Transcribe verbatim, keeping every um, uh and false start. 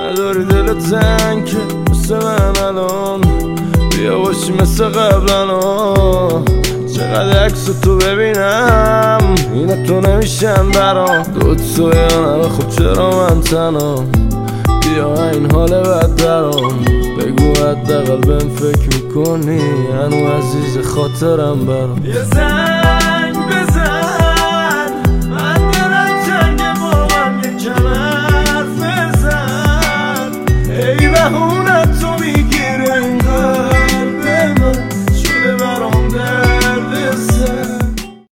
نداری دلت زنگ که مثل من الان بیا باشی مثل قبلنا. چقدر عکس تو ببینم اینا تو نمیشن برام دوت تو یا نه خب چرا من تنام بیا این حال بد درام بگو حداقل بهم فکر میکنی هنو عزیز خاطرم برام.